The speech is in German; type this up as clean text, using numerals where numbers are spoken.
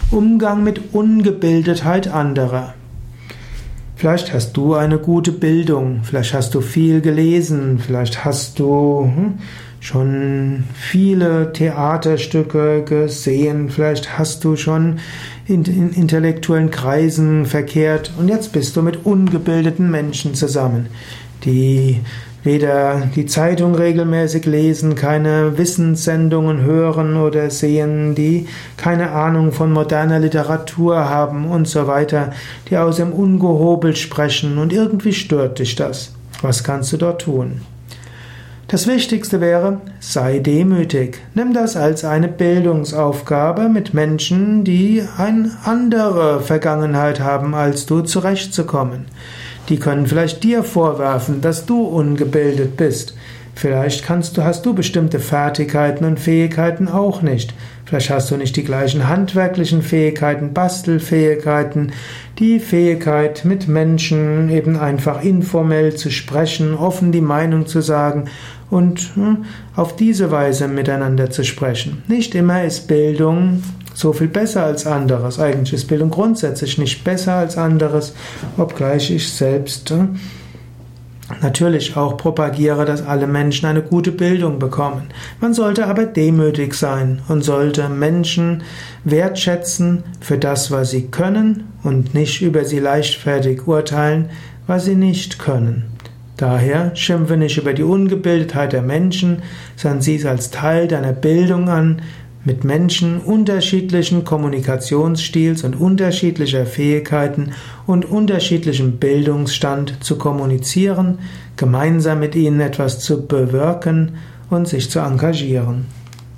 Umgang mit Ungebildetheit anderer. Vielleicht hast du eine gute Bildung, vielleicht hast du viel gelesen, vielleicht hast du schon viele Theaterstücke gesehen, vielleicht hast du schon in intellektuellen Kreisen verkehrt und jetzt bist du mit ungebildeten Menschen zusammen, die weder die Zeitung regelmäßig lesen, keine Wissenssendungen hören oder sehen, die keine Ahnung von moderner Literatur haben und so weiter, die aus dem ungehobelt sprechen und irgendwie stört dich das. Was kannst du dort tun? Das Wichtigste wäre, sei demütig. Nimm das als eine Bildungsaufgabe mit Menschen, die eine andere Vergangenheit haben, als du zurechtzukommen. Die können vielleicht dir vorwerfen, dass du ungebildet bist. Vielleicht hast du bestimmte Fertigkeiten und Fähigkeiten auch nicht. Vielleicht hast du nicht die gleichen handwerklichen Fähigkeiten, Bastelfähigkeiten, die Fähigkeit, mit Menschen eben einfach informell zu sprechen, offen die Meinung zu sagen und auf diese Weise miteinander zu sprechen. Nicht immer ist Bildung so viel besser als anderes. Eigentlich ist Bildung grundsätzlich nicht besser als anderes, obgleich ich selbst natürlich auch propagiere, dass alle Menschen eine gute Bildung bekommen. Man sollte aber demütig sein und sollte Menschen wertschätzen für das, was sie können und nicht über sie leichtfertig urteilen, was sie nicht können. Daher schimpfe nicht über die Ungebildetheit der Menschen, sondern sieh es als Teil deiner Bildung an, mit Menschen unterschiedlichen Kommunikationsstils und unterschiedlicher Fähigkeiten und unterschiedlichem Bildungsstand zu kommunizieren, gemeinsam mit ihnen etwas zu bewirken und sich zu engagieren.